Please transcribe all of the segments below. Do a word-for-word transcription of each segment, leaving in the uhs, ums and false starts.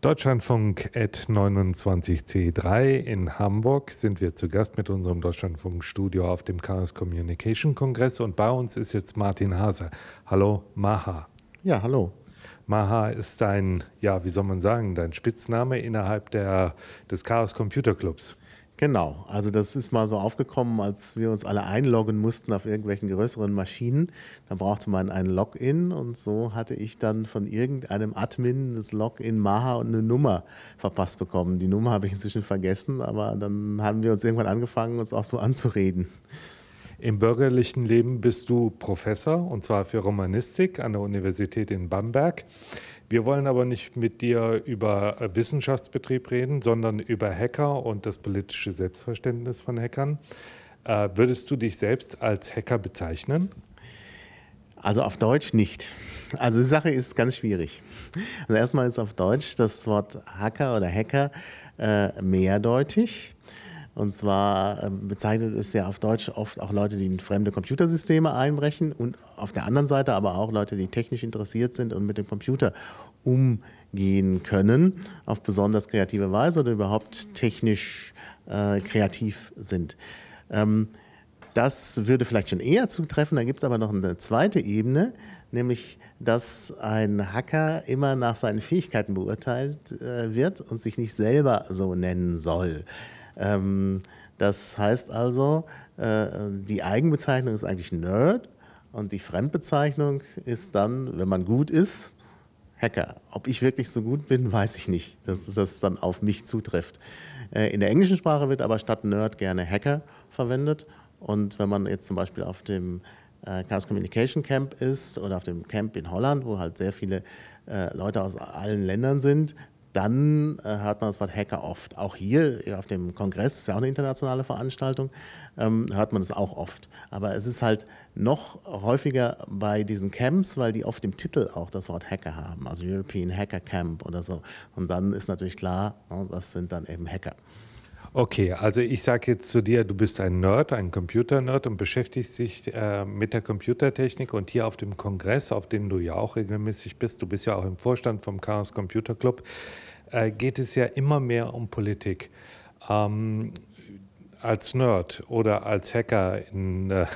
Deutschlandfunk at neunundzwanzig C drei in Hamburg sind wir zu Gast mit unserem Deutschlandfunk-Studio auf dem Chaos Communication Kongress und bei uns ist jetzt Martin Hase. Hallo Maha. Ja, hallo. Maha ist dein, ja, wie soll man sagen, dein Spitzname innerhalb der, des Chaos Computer Clubs. Genau, also das ist mal so aufgekommen, als wir uns alle einloggen mussten auf irgendwelchen größeren Maschinen. Da brauchte man ein Login und so hatte ich dann von irgendeinem Admin das Login Maha und eine Nummer verpasst bekommen. Die Nummer habe ich inzwischen vergessen, aber dann haben wir uns irgendwann angefangen, uns auch so anzureden. Im bürgerlichen Leben bist du Professor, und zwar für Romanistik an der Universität in Bamberg. Wir wollen aber nicht mit dir über Wissenschaftsbetrieb reden, sondern über Hacker und das politische Selbstverständnis von Hackern. Äh, würdest du dich selbst als Hacker bezeichnen? Also auf Deutsch nicht. Also die Sache ist ganz schwierig. Also erstmal ist auf Deutsch das Wort Hacker oder Hacker äh, mehrdeutig. Und zwar äh, bezeichnet es ja auf Deutsch oft auch Leute, die in fremde Computersysteme einbrechen und auf der anderen Seite aber auch Leute, die technisch interessiert sind und mit dem Computer umgehen können, auf besonders kreative Weise oder überhaupt technisch äh, kreativ sind. Ähm, das würde vielleicht schon eher zutreffen, da gibt es aber noch eine zweite Ebene, nämlich dass ein Hacker immer nach seinen Fähigkeiten beurteilt äh, wird und sich nicht selber so nennen soll. Ähm, das heißt also, äh, die Eigenbezeichnung ist eigentlich Nerd und die Fremdbezeichnung ist dann, wenn man gut ist, Hacker. Ob ich wirklich so gut bin, weiß ich nicht, dass das dann auf mich zutrifft. Äh, in der englischen Sprache wird aber statt Nerd gerne Hacker verwendet und wenn man jetzt zum Beispiel auf dem äh, Chaos Communication Camp ist oder auf dem Camp in Holland, wo halt sehr viele äh, Leute aus allen Ländern sind, dann äh, hört man das Wort Hacker oft. Auch hier auf dem Kongress, das ist ja auch eine internationale Veranstaltung, ähm, hört man das auch oft. Aber es ist halt noch häufiger bei diesen Camps, weil die oft im Titel auch das Wort Hacker haben, also European Hacker Camp oder so. Und dann ist natürlich klar, no, das sind dann eben Hacker. Okay, also ich sage jetzt zu dir, du bist ein Nerd, ein Computer-Nerd und beschäftigst dich äh, mit der Computertechnik und hier auf dem Kongress, auf dem du ja auch regelmäßig bist, du bist ja auch im Vorstand vom Chaos Computer Club, äh, geht es ja immer mehr um Politik. Ähm, als Nerd oder als Hacker in, äh,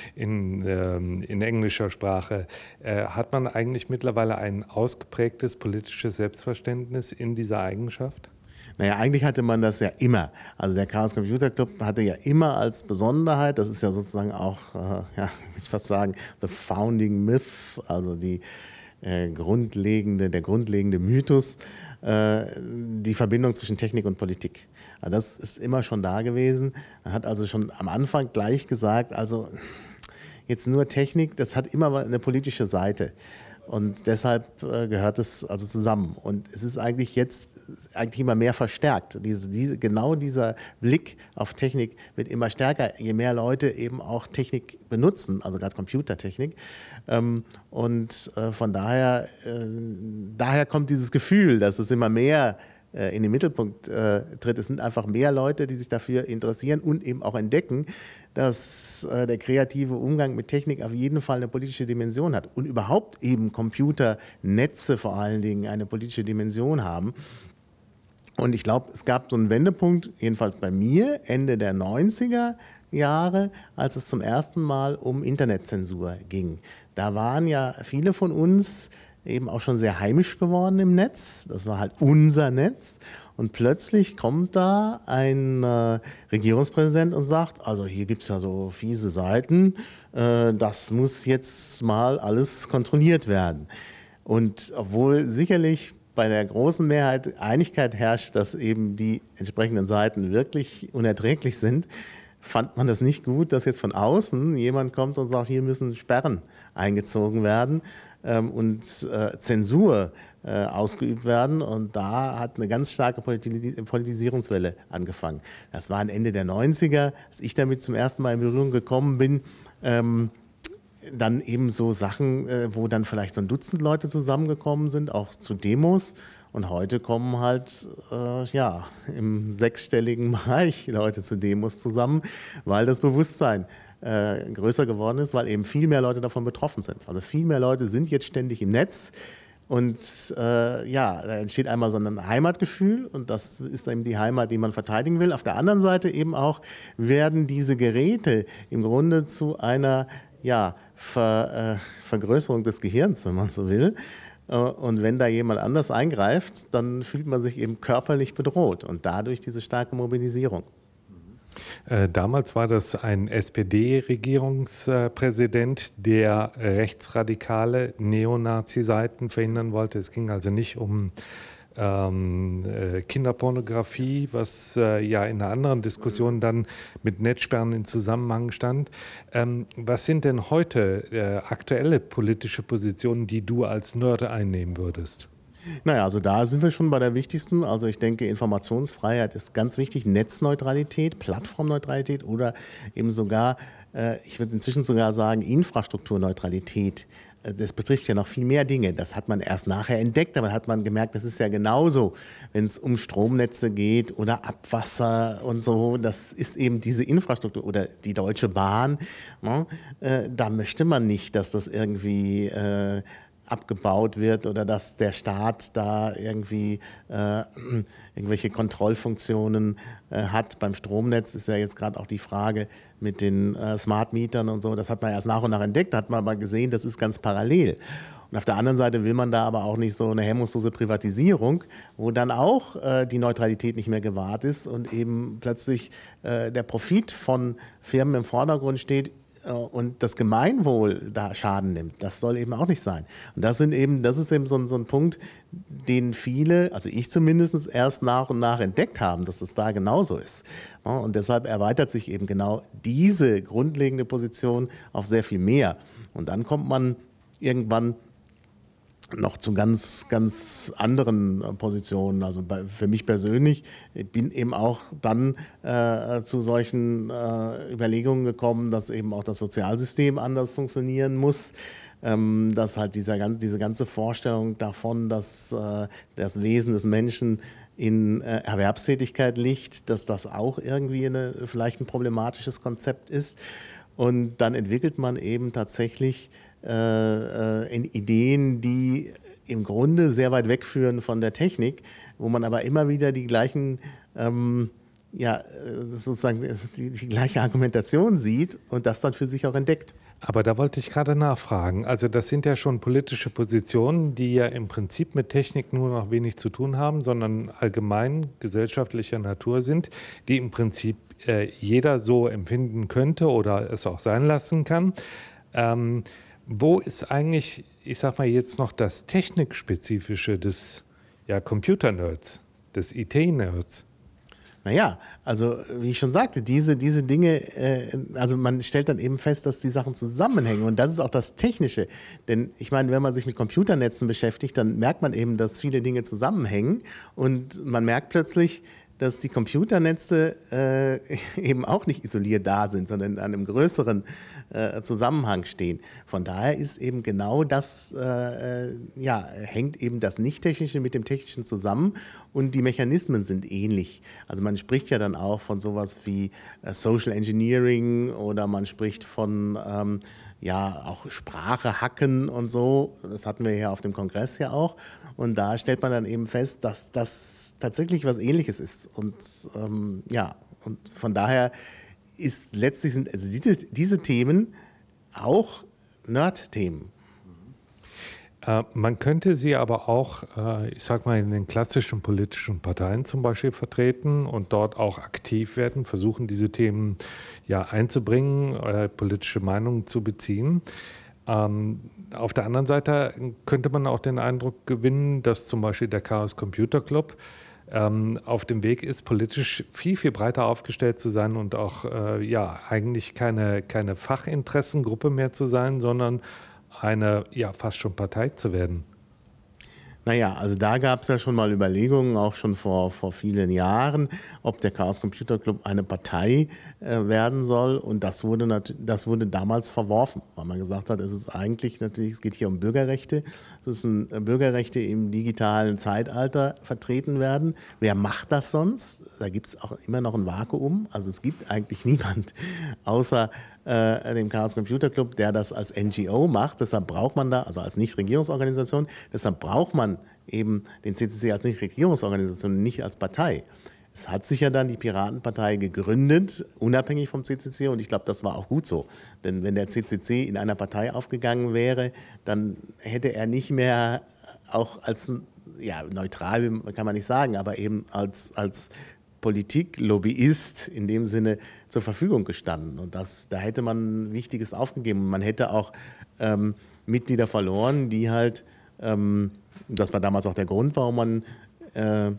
in, äh, in englischer Sprache, äh, hat man eigentlich mittlerweile ein ausgeprägtes politisches Selbstverständnis in dieser Eigenschaft? Naja, eigentlich hatte man das ja immer. Also der Chaos Computer Club hatte ja immer als Besonderheit, das ist ja sozusagen auch, äh, ja, ich fast sagen, the founding myth, also die äh, grundlegende, der grundlegende Mythos, äh, die Verbindung zwischen Technik und Politik. Also das ist immer schon da gewesen. Man hat also schon am Anfang gleich gesagt, also jetzt nur Technik, das hat immer eine politische Seite. Und deshalb äh, gehört es also zusammen. Und es ist eigentlich jetzt eigentlich immer mehr verstärkt. Diese, diese, genau dieser Blick auf Technik wird immer stärker, je mehr Leute eben auch Technik benutzen, also gerade Computertechnik. Ähm, und äh, von daher, äh, daher kommt dieses Gefühl, dass es immer mehr äh, in den Mittelpunkt äh, tritt. Es sind einfach mehr Leute, die sich dafür interessieren und eben auch entdecken, dass äh, der kreative Umgang mit Technik auf jeden Fall eine politische Dimension hat und überhaupt eben Computernetze vor allen Dingen eine politische Dimension haben. Und ich glaube, es gab so einen Wendepunkt, jedenfalls bei mir, Ende der neunziger Jahre, als es zum ersten Mal um Internetzensur ging. Da waren ja viele von uns eben auch schon sehr heimisch geworden im Netz. Das war halt unser Netz. Und plötzlich kommt da ein äh, Regierungspräsident und sagt, also hier gibt es ja so fiese Seiten, äh, das muss jetzt mal alles kontrolliert werden. Und obwohl sicherlich bei der großen Mehrheit Einigkeit herrscht, dass eben die entsprechenden Seiten wirklich unerträglich sind, fand man das nicht gut, dass jetzt von außen jemand kommt und sagt, hier müssen Sperren eingezogen werden ähm, und äh, Zensur äh, ausgeübt werden. Und da hat eine ganz starke Politis- Politisierungswelle angefangen. Das war Ende der neunziger, als ich damit zum ersten Mal in Berührung gekommen bin. Ähm, dann eben so Sachen, äh, wo dann vielleicht so ein Dutzend Leute zusammengekommen sind, auch zu Demos. Und heute kommen halt äh, ja, im sechsstelligen Bereich Leute zu Demos zusammen, weil das Bewusstsein äh, größer geworden ist, weil eben viel mehr Leute davon betroffen sind. Also viel mehr Leute sind jetzt ständig im Netz, Und äh, ja, da entsteht einmal so ein Heimatgefühl und das ist eben die Heimat, die man verteidigen will. Auf der anderen Seite eben auch werden diese Geräte im Grunde zu einer ja, Ver, äh, Vergrößerung des Gehirns, wenn man so will. Äh, und wenn da jemand anders eingreift, dann fühlt man sich eben körperlich bedroht und dadurch diese starke Mobilisierung. Äh, damals war das ein S P D-Regierungspräsident, der rechtsradikale Neonazi-Seiten verhindern wollte. Es ging also nicht um ähm, äh, Kinderpornografie, was äh, ja in einer anderen Diskussion dann mit Netzsperren in Zusammenhang stand. Ähm, was sind denn heute äh, aktuelle politische Positionen, die du als Nerd einnehmen würdest? Naja, also da sind wir schon bei der wichtigsten. Also ich denke, Informationsfreiheit ist ganz wichtig, Netzneutralität, Plattformneutralität oder eben sogar, äh, ich würde inzwischen sogar sagen, Infrastrukturneutralität. Das betrifft ja noch viel mehr Dinge. Das hat man erst nachher entdeckt, aber hat man gemerkt, das ist ja genauso, wenn es um Stromnetze geht oder Abwasser und so. Das ist eben diese Infrastruktur oder die Deutsche Bahn. Ne? Äh, da möchte man nicht, dass das irgendwie äh, abgebaut wird oder dass der Staat da irgendwie äh, irgendwelche Kontrollfunktionen äh, hat. Beim Stromnetz ist ja jetzt gerade auch die Frage mit den äh, Smart-Mietern und so. Das hat man erst nach und nach entdeckt, hat man aber gesehen, das ist ganz parallel. Und auf der anderen Seite will man da aber auch nicht so eine hemmungslose Privatisierung, wo dann auch äh, die Neutralität nicht mehr gewahrt ist und eben plötzlich äh, der Profit von Firmen im Vordergrund steht, und das Gemeinwohl da Schaden nimmt. Das soll eben auch nicht sein. Und das sind eben, das ist eben so ein, so ein Punkt, den viele, also ich zumindest, erst nach und nach entdeckt haben, dass es da genauso ist. Und deshalb erweitert sich eben genau diese grundlegende Position auf sehr viel mehr. Und dann kommt man irgendwann noch zu ganz, ganz anderen Positionen. Also bei, für mich persönlich, ich bin eben auch dann äh, zu solchen äh, Überlegungen gekommen, dass eben auch das Sozialsystem anders funktionieren muss. Ähm, dass halt dieser, diese ganze Vorstellung davon, dass äh, das Wesen des Menschen in äh, Erwerbstätigkeit liegt, dass das auch irgendwie eine, vielleicht ein problematisches Konzept ist. Und dann entwickelt man eben tatsächlich Äh, in Ideen, die im Grunde sehr weit wegführen von der Technik, wo man aber immer wieder die gleichen, ähm, ja, sozusagen die, die gleiche Argumentation sieht und das dann für sich auch entdeckt. Aber da wollte ich gerade nachfragen. Also das sind ja schon politische Positionen, die ja im Prinzip mit Technik nur noch wenig zu tun haben, sondern allgemein gesellschaftlicher Natur sind, die im Prinzip äh, jeder so empfinden könnte oder es auch sein lassen kann. Ähm, Wo ist eigentlich, ich sag mal jetzt noch das Technikspezifische des ja, Computer-Nerds, des I T-Nerds? Naja, also wie ich schon sagte, diese, diese Dinge, äh, also man stellt dann eben fest, dass die Sachen zusammenhängen und das ist auch das Technische. Denn ich meine, wenn man sich mit Computernetzen beschäftigt, dann merkt man eben, dass viele Dinge zusammenhängen und man merkt plötzlich, dass die Computernetze äh, eben auch nicht isoliert da sind, sondern in einem größeren äh, Zusammenhang stehen. Von daher ist eben genau das, äh, ja, hängt eben das Nicht-Technische mit dem Technischen zusammen und die Mechanismen sind ähnlich. Also man spricht ja dann auch von sowas wie äh, Social Engineering oder man spricht von ähm, ja, auch Sprache hacken und so. Das hatten wir ja auf dem Kongress ja auch. Und da stellt man dann eben fest, dass das tatsächlich was Ähnliches ist. Und ähm, ja, und von daher ist letztlich sind also diese, diese Themen auch Nerd-Themen. Äh, man könnte sie aber auch, äh, ich sag mal, in den klassischen politischen Parteien zum Beispiel vertreten und dort auch aktiv werden, versuchen diese Themen ja einzubringen, äh, politische Meinungen zu beziehen. Ähm, auf der anderen Seite könnte man auch den Eindruck gewinnen, dass zum Beispiel der Chaos Computer Club ähm, auf dem Weg ist, politisch viel, viel breiter aufgestellt zu sein und auch äh, ja, eigentlich keine, keine Fachinteressengruppe mehr zu sein, sondern eine ja fast schon Partei zu werden. Naja, also da gab es ja schon mal Überlegungen, auch schon vor, vor vielen Jahren, ob der Chaos Computer Club eine Partei äh, werden soll. Und das wurde, das wurde damals verworfen, weil man gesagt hat, es ist eigentlich natürlich, es geht hier um Bürgerrechte. Es sind Bürgerrechte im digitalen Zeitalter vertreten werden. Wer macht das sonst? Da gibt es auch immer noch ein Vakuum. Also es gibt eigentlich niemand außer äh, dem Chaos Computer Club, der das als N G O macht. Deshalb braucht man da, also als Nichtregierungsorganisation, deshalb braucht man eben den C C C als Nichtregierungsorganisation, nicht als Partei. Es hat sich ja dann die Piratenpartei gegründet, unabhängig vom C C C, und ich glaube, das war auch gut so. Denn wenn der C C C in einer Partei aufgegangen wäre, dann hätte er nicht mehr auch als, ja, neutral kann man nicht sagen, aber eben als, als Politiklobbyist in dem Sinne zur Verfügung gestanden. Und das, da hätte man Wichtiges aufgegeben. Man hätte auch ähm, Mitglieder verloren, die halt, ähm, das war damals auch der Grund, warum man äh,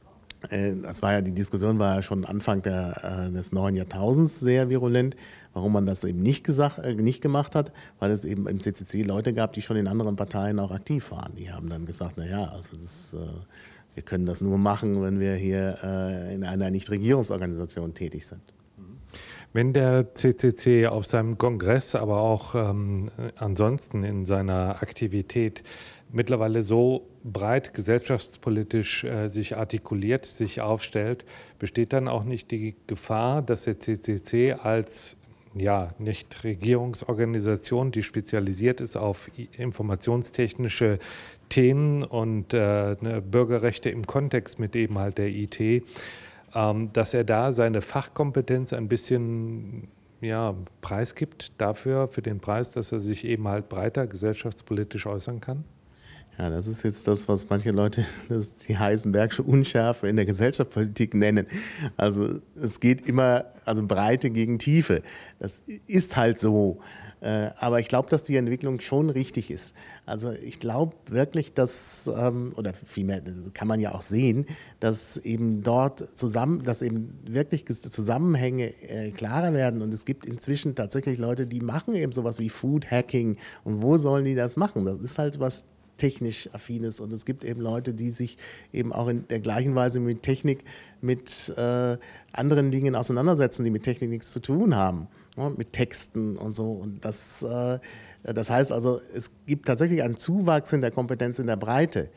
Das war ja, die Diskussion war ja schon Anfang der, äh, des neuen Jahrtausends sehr virulent, warum man das eben nicht, gesagt, äh, nicht gemacht hat, weil es eben im C C C Leute gab, die schon in anderen Parteien auch aktiv waren. Die haben dann gesagt, naja, also das, äh, wir können das nur machen, wenn wir hier äh, in einer Nichtregierungsorganisation tätig sind. Wenn der C C C auf seinem Kongress, aber auch ähm, ansonsten in seiner Aktivität mittlerweile so breit gesellschaftspolitisch äh, sich artikuliert, sich aufstellt, besteht dann auch nicht die Gefahr, dass der C C C als ja, Nichtregierungsorganisation, die spezialisiert ist auf informationstechnische Themen und äh, ne, Bürgerrechte im Kontext mit eben halt der I T, ähm, dass er da seine Fachkompetenz ein bisschen ja, preisgibt dafür, für den Preis, dass er sich eben halt breiter gesellschaftspolitisch äußern kann? Ja, das ist jetzt das, was manche Leute das die Heisenbergsche Unschärfe in der Gesellschaftspolitik nennen. Also es geht immer, also Breite gegen Tiefe. Das ist halt so. Aber ich glaube, dass die Entwicklung schon richtig ist. Also ich glaube wirklich, dass, oder vielmehr kann man ja auch sehen, dass eben dort zusammen, dass eben wirklich Zusammenhänge klarer werden. Und es gibt inzwischen tatsächlich Leute, die machen eben sowas wie Food Hacking. Und wo sollen die das machen? Das ist halt was technisch affines, und es gibt eben Leute, die sich eben auch in der gleichen Weise mit Technik, mit äh, anderen Dingen auseinandersetzen, die mit Technik nichts zu tun haben, ne, mit Texten und so. Und das, äh, das heißt also, es gibt tatsächlich einen Zuwachs in der Kompetenz in der Breite.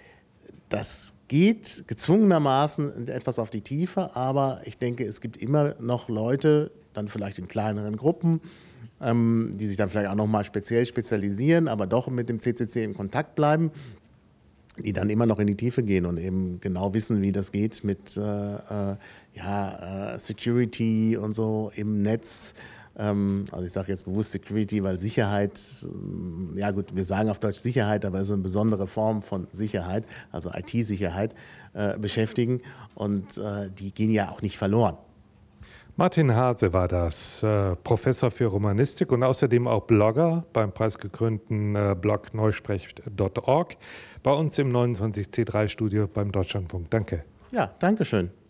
Das geht gezwungenermaßen etwas auf die Tiefe, aber ich denke, es gibt immer noch Leute, dann vielleicht in kleineren Gruppen, ähm, die sich dann vielleicht auch nochmal speziell spezialisieren, aber doch mit dem C C C in Kontakt bleiben, die dann immer noch in die Tiefe gehen und eben genau wissen, wie das geht mit äh, äh, ja, äh, Security und so im Netz. Ähm, also ich sage jetzt bewusst Security, weil Sicherheit, äh, ja gut, wir sagen auf Deutsch Sicherheit, aber es ist eine besondere Form von Sicherheit, also I T-Sicherheit, äh, beschäftigen, und äh, die gehen ja auch nicht verloren. Martin Haase war das, äh, Professor für Romanistik und außerdem auch Blogger beim preisgekrönten äh, Blog neusprech punkt org, bei uns im neunundzwanzig C drei Studio beim Deutschlandfunk. Danke. Ja, danke schön.